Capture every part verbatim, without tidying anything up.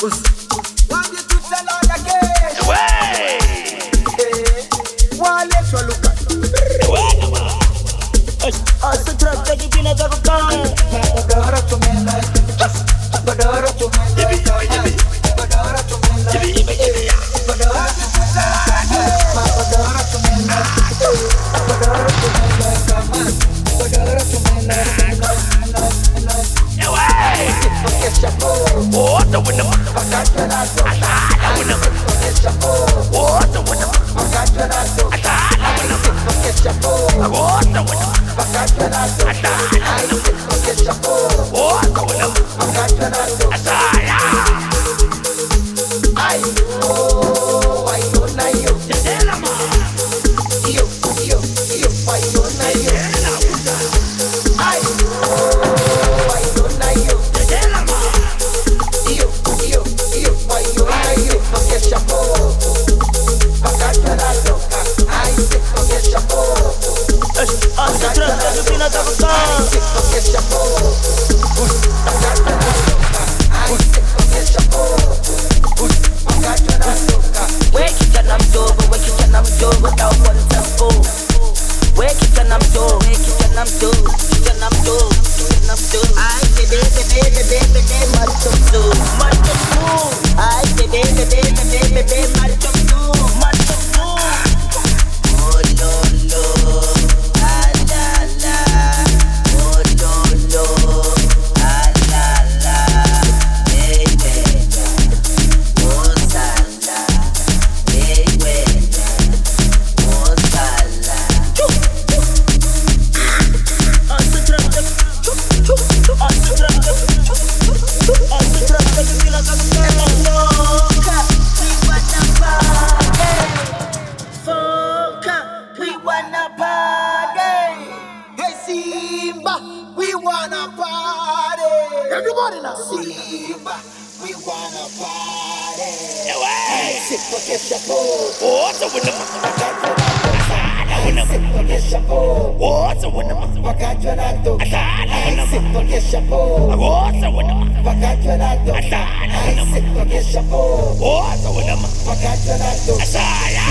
Want you to tell all again. Way. One let's look at. Also trap que tiene que buscar. Adoro tu mela. Adoro tu mela. Adoro tu mela. Adoro tu mela. Adoro tu mela. Adoro tu mela. Adoro tu mela. Porque chapou. Bota with them. Pagacharazo. Asada with them. Porque chapou. Bota with them. Pagacharazo. Asada with them. Porque chapou. Bota with them. Pagacharazo. Asada with them. Porque chapou. Bota with them. Pagacharazo. Asada. Ay, oh, ay, no, na yo. Tela ma. Yo, yo, yo, ay, no, na yo. Tela usa. Ay, oh, ay, no, na yo. Tela ma. Yo, yo, yo, ay, no, na yo. Porque chapou. Pagacharazo. Ay, porque chapou. Also trap que tiene que buscar. Porque chapou. Pagacharazo. Ay, porque chapou. Wake it and I'm door, wake it and I'm door without one tempo. Wake it and I'm door, wake it and I'm door, wake it and I'm door, wake it and I'm door. I say baby, baby, baby, baby, mad up so, mad up so. I say baby, baby, baby, baby, mad up so, mad up so. Oh no no, ah la la. Oh no no, ah la la. Hey hey. Oh sala, hey wenda. Oh sala. Also trap que, also trap que, also trap que tiene que buscar. Foca, we wanna party. Hey Simba, we wanna party. Everybody now. Simba, we wanna party. Way. Sit porque chapou. Bota with them. Asada with them. Sit porque chapou. Bota with them. Pagacharazo. Asada with them. Sit porque chapou. Bota with them. Pagacharazo. Asada with them. Sit porque chapou. Bota with them. Pagacharazo. Asada.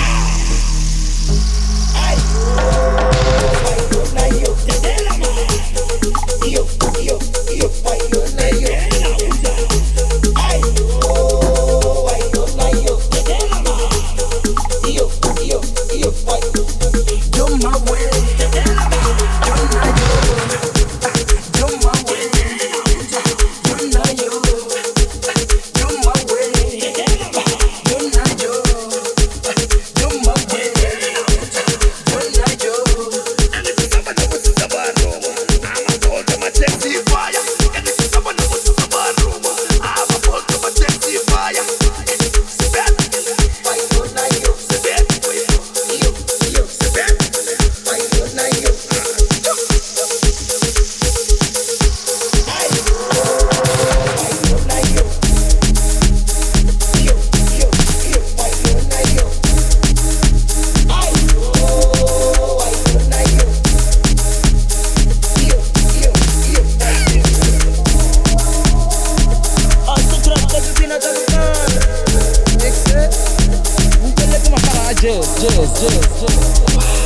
Ay, oh, ay, no, na yo. Tela ma. Yo, yo, yo, ay, no, na yo. Tela usa. Ay, oh, ay, no, na yo. Tela ma. Yo, yo, yo, ay. You're my way, Tela ma. you're not you. You're my way, you're not you. You're my way, Tela ma. you're not you. You're my way, you're not you. And if you never know what's in the barroom, I'm a bolt of my sexy fire. And if you never know what's in the barroom, I'm a bolt of my sexy fire. Spend, Ay, no, na yo. spend, Yo, yo, spend. ay, no, na yo. Ay, oh, ay, no, na yo. Yo, yo, yo, ay, no, na yo. Ay, oh, ay, no, na yo. Yo, yo, yo, ay, Also trap que tiene que buscar. Mpeleke makala jazz, jazz, jazz, jazz.